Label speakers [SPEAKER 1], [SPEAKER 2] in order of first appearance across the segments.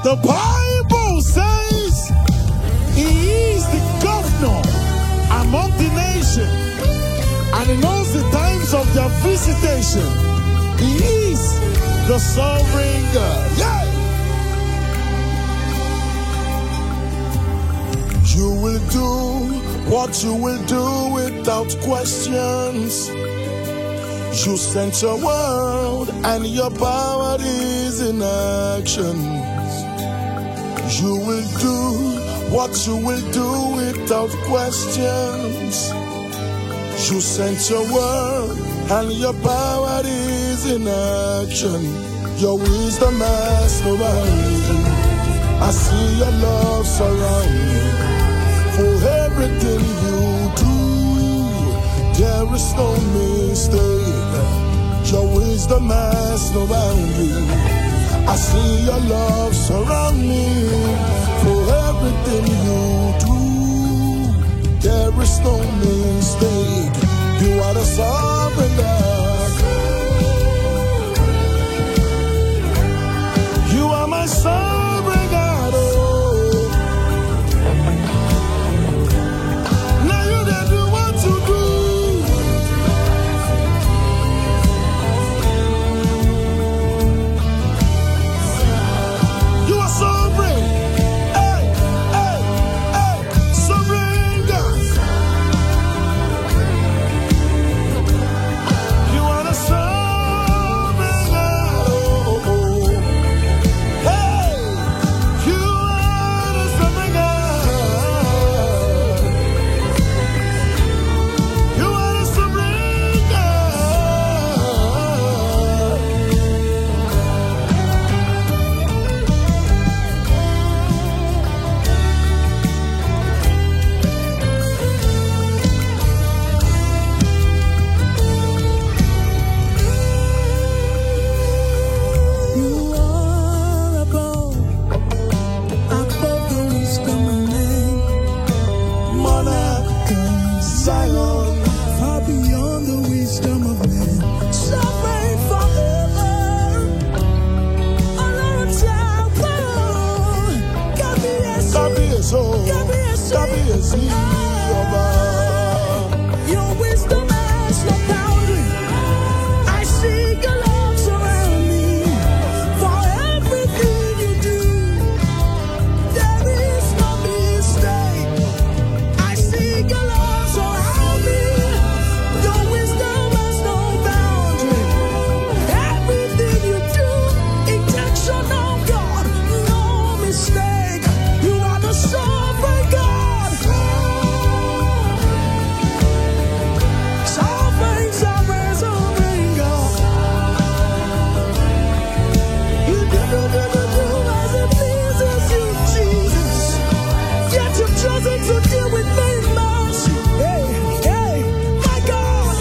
[SPEAKER 1] The Bible says he is the governor among the nations, and he knows the times of their visitation. He is the sovereign God. Yeah. You will do what you will do without questions. You sent your word and your power is in action. You will do what you will do without questions. You sent your word and your power is in action. Your wisdom has no bounds. I see your love surround me. For everything you do, there is no mistake. Your wisdom has no boundaries. I see your love surround me. For everything you do, there is no mistake. You are the sovereign God. You are my sovereign God. Oh. Now you can do what you do. You are sovereign. Hey, hey, hey, sovereign God. You are the sovereign God. Oh. Hey, you are the sovereign God. You are the sovereign God. You are above the wisdom and name. Monarch of Zion, far beyond the wisdom of man. Sovereign forever. Ọlọ́run tí a gbọ́. Kábíyèsí. Kábíyèsí ọba. Your wisdom has no boundary. I see your love surround me. For everything you do, there is no mistake. I see your love surround me. Your wisdom has no boundary. Everything you do, intentional God, no mistake. You are the sovereign God. Sovereign, sovereign, sovereign God. You do as it pleases you, Jesus. Yet you've chosen to deal with me in mercy. Hey, hey, my God.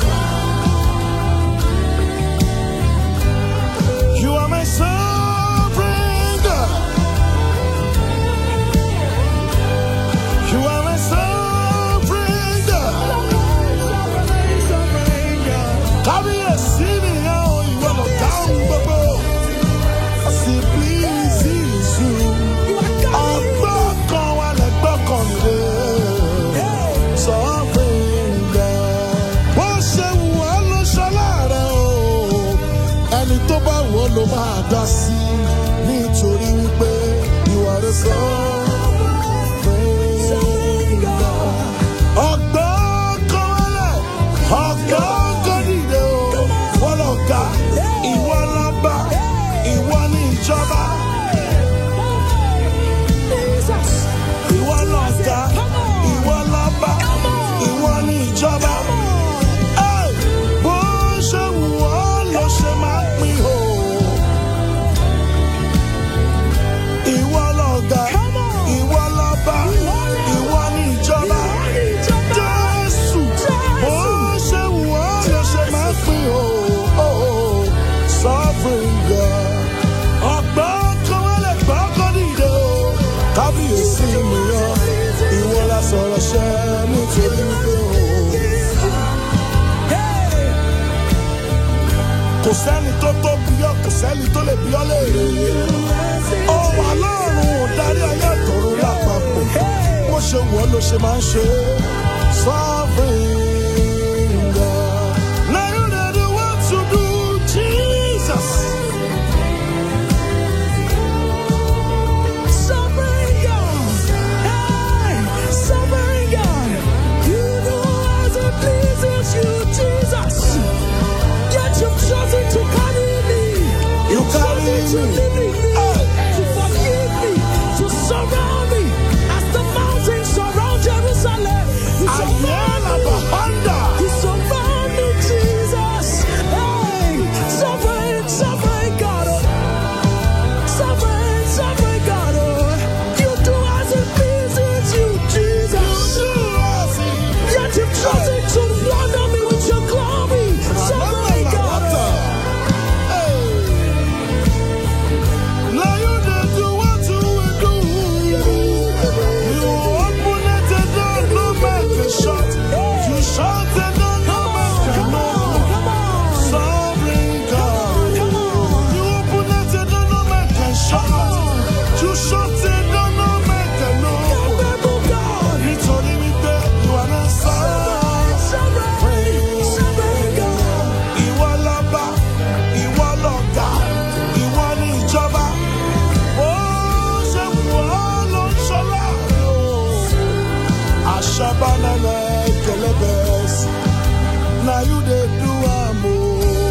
[SPEAKER 1] You are my sovereign God. You are my sovereign God. Kábíyèsí nìyẹn o, ìwọ ló dáhùn gbogbo. I say please is you. Ọgbọ́n kan wà lẹ́gbọ́kàn lé. Sovereign God. Bó ṣe wù ọ́ ló ṣọlá rẹ̀ o. Ẹni tó bá wù ọ́ ló máa dá sí. Nítorí wípé you are the sovereign God. Ọgbọ́n kan wálẹ̀, ọgbọ́n kan dìde o. Wọ́n lọ ga, ìwọ lọ́ba, ìwọ ní ìjọba. Ìwọ lọ́ga, ìwọ lọ́ba, ìwọ ní ìjọba. Hey, bó ṣe wù ọ́ ló ṣe máa pín o. Ìwọ lọ́ga, ìwọ lọ́ba, ìwọ ní ìjọba. Jésù, bó ṣe wù ọ́ ló ṣe máa pín o. Sovereign God. Ọgbọ́n Kò sẹ́ni tó tóbi ọ́, kò sẹ́ni tó lè bí ọ́ léèrè. Ọ̀wọ̀ Ọlọ́run darí ayé àtọ̀run lápapọ̀. Bó ṣe wù ọ́ ló ṣe máa ń ṣe. Sovereign God. Now you know the what to do, Jesus.
[SPEAKER 2] Sovereign God. Hey, sovereign God. You know as it pleases you, Jesus. Yet you've chosen to carry me.
[SPEAKER 1] You carry
[SPEAKER 2] to
[SPEAKER 1] me.
[SPEAKER 2] live in me, to forgive me, to surround me. As the mountains surround Jerusalem, you surround me. You surround me, Jesus. Hey, sovereign, sovereign God. Sovereign, sovereign God. You do as it pleases you, Jesus. Yet you've chosen to wonder me with your glory. Sovereign God.
[SPEAKER 1] Now you did do what you will do. You open it and don't no man can shut. You shut it and no man can open. Sovereign God. You open it and no man can shut. You shut it and no man can open. Nítorí wípé you are the sovereign. Ìwọ lọba, ìwọ lọ̀gá, ìwọ ni ìjọba. Ó ṣe wù ọ́ ló ń ṣọlá. Àṣàbánálà kẹlẹ́bẹ̀ẹ́s. Na you dey do am o.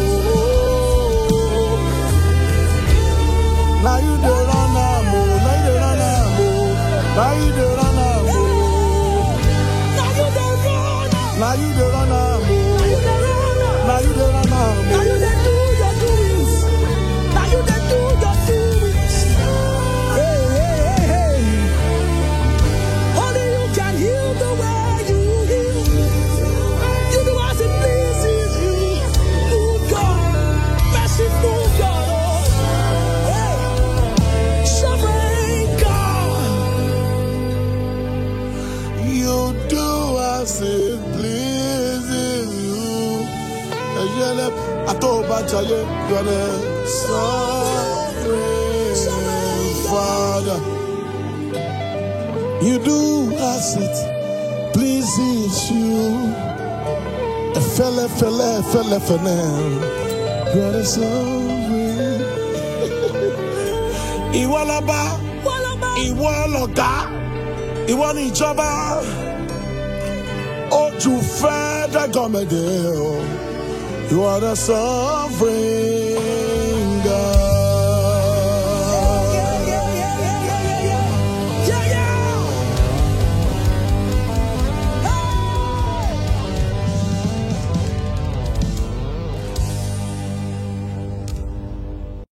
[SPEAKER 1] Na you dey run am o. Na you dey run am o. Na you dey run am o. Na you dey run am o. Na you dey run am o.
[SPEAKER 2] Now you dey do your doings. Now you dey do your doings. Hey, hey, hey, hey. Only you can heal the way you heal. You do as it pleases you. Good God, merciful God. Hey, sovereign God.
[SPEAKER 1] You do as it pleases you. Ẹyẹlẹ àtọ́bàjáyé, you are the sovereign Father. You do as it pleases you. Fele. You are the sovereign. Ìwọ lọba, ìwọ lọ̀gá, ìwọ ni ìjọba. Ojú federal government. You are the sovereign